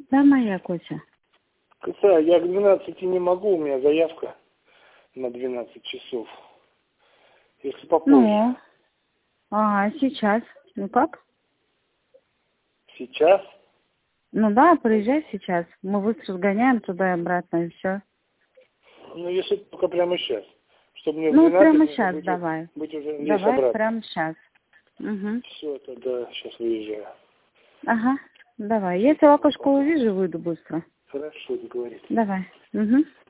Да, моя Котя. Коса, я к 12 не могу, у меня заявка на 12 часов. Если попозже. Ну, сейчас. Ну как? Сейчас? Ну да, приезжай сейчас. Мы быстро сгоняем туда и обратно, и все. Ну, если только прямо сейчас. Чтобы мне в Ну, 12 прямо нужно сейчас быть, давай. быть уже здесь Давай обратно. прямо сейчас. Угу. Все, тогда сейчас выезжаю. Ага, давай. Если окошко увижу, выйду быстро. Хорошо, договорились. Давай. Угу.